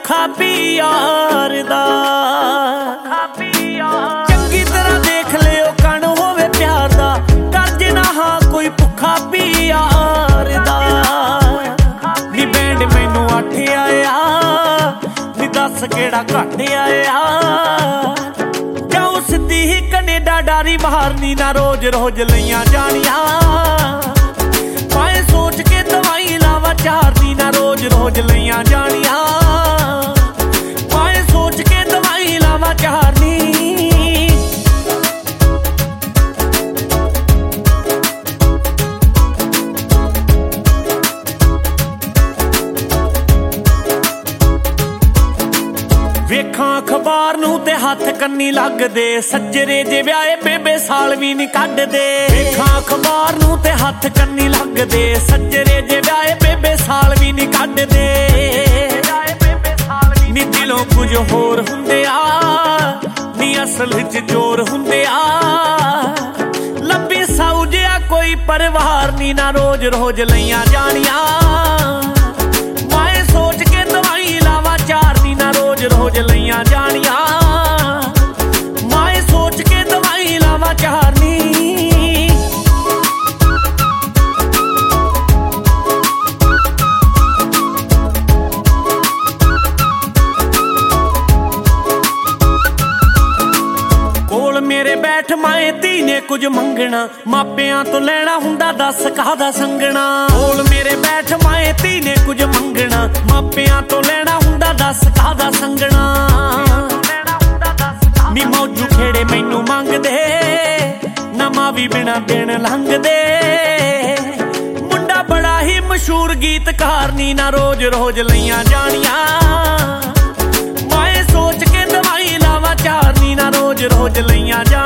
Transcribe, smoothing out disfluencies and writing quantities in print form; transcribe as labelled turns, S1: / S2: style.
S1: ਭੁੱਖਾ ਪਿਆਰ ਦਾ। ਚੰਗੀ ਤਰ੍ਹਾਂ ਦੇਖ ਲਿਓ ਕਣ ਹੋਵੇ ਪਿਆਰ ਦਾ, ਕਰ ਜੇ ਨਾ ਹਾਂ ਕੋਈ ਭੁੱਖਾ ਪਿਆਰ ਦਾ। ਨੀ ਬੈਂਡ ਮੈਨੂੰ 8 ਆਇਆ, ਨੀ ਦੱਸ ਕਿਹੜਾ ਘੱਟ ਆਇਆ। ਜਾਉ ਸਿੱਧੀ ਹੀ ਕਨੇਡਾ ਡਾਰੀ ਮਾਰਨੀ ਨਾ, ਰੋਜ਼ ਰੋਜ਼ ਲਈਆਂ ਜਾਣੀਆਂ। ਮੈਂ ਸੋਚ ਕੇ ਦਵਾਈ ਲਾਵਾ ਚਾਰਨੀ ਨਾ, ਰੋਜ਼ ਰੋਜ਼ ਲਈਆਂ ਜਾਣੀਆਂ। ਮੈਂ ਸੋਚ ਕੇ ਦਵਾਈ ਲਾਵਾ ਚਾਰਨੀ। ਵੇਖਾਂ ਅਖਬਾਰ ਨੂੰ ਤੇ ਹੱਥ ਕੰਨੀ ਲੱਗਦੇ, ਸੱਜਰੇ ਜੇ ਵਿਆਹੇ ਬੇਬੇ ਸਾਲ ਵੀ ਨੀ ਕੱਢਦੇ। ਵੇਖਾਂ ਅਖਬਾਰ ਨੂੰ ਤੇ ਹੱਥ ਕੰਨੀ ਲੱਗਦੇ, ਸੱਜਰੇ ਜੇ ਵਿਆਹੇ ਬੇਬੇ ਸਾਲ ਵੀ ਨੀ ਕੱਢਦੇ। ਨੀ ਦਿਲੋਂ ਕੁਝ ਹੋਰ ਹੁੰਦੇ ਆ, ਨੀ ਅਸਲ ਚ ਜ਼ੋਰ ਹੁੰਦੇ ਆ। ਲੱਭੀ ਸਾਊ ਜਿਹਾ ਕੋਈ ਪਰਿਵਾਰ ਨੀ ਨਾ, ਰੋਜ਼ ਰੋਜ਼ ਲਈਆਂ ਜਾਣੀਆਂ। ਮੈਂ ਸੋਚ ਕੇ ਦਵਾਈ ਲਾਵਾ ਚਾਰਨੀ ਨਾ, ਰੋਜ਼ ਰੋਜ਼ ਲਈਆਂ ਜਾਣੀਆਂ। ਮੈਂ ਸੋਚ ਕੇ ਦਵਾਈ ਲਾਵਾ ਚਾਰਨੀ। ਕੋਲ ਮੇਰੇ ਬੈਠ ਮਾਏ ਧੀ ਨੇ ਕੁਝ ਮੰਗਣਾ, ਮਾਪਿਆਂ ਤੋਂ ਲੈਣਾ ਹੁੰਦਾ ਦੱਸ ਕਾਹਦਾ ਸੰਗਣਾ। ਕੋਲ ਮੇਰੇ ਬੈਠ ਮਾਏ ਧੀ ਨੇ ਕੁਝ ਮੰਗਣਾ, ਮਾਪਿਆਂ ਤੋਂ ਲੈਣਾ ਹੁੰਦਾ ਦੱਸ ਕਾਹਦਾ ਸੰਗਣਾ। ਨੀ ਮੌਜੂ ਖੇੜੇ ਮੈਨੂੰ ਮੰਗਦੇ, ਨਵਾਂ ਵੀ ਬਿਨਾਂ ਦਿਨ ਲੰਘਦੇ। ਮੁੰਡਾ ਬੜਾ ਹੀ ਮਸ਼ਹੂਰ ਗੀਤਕਾਰ ਨੀ ਨਾ, ਰੋਜ਼ ਰੋਜ਼ ਲਈਆਂ ਜਾਣੀਆਂ। ਮੈਂ ਸੋਚ ਕੇ ਦਵਾਈ ਲਾਵਾ ਚਾਰਨੀ ਨਾ, ਰੋਜ਼ ਰੋਜ਼ ਲਈਆਂ ਜਾਣੀਆਂ।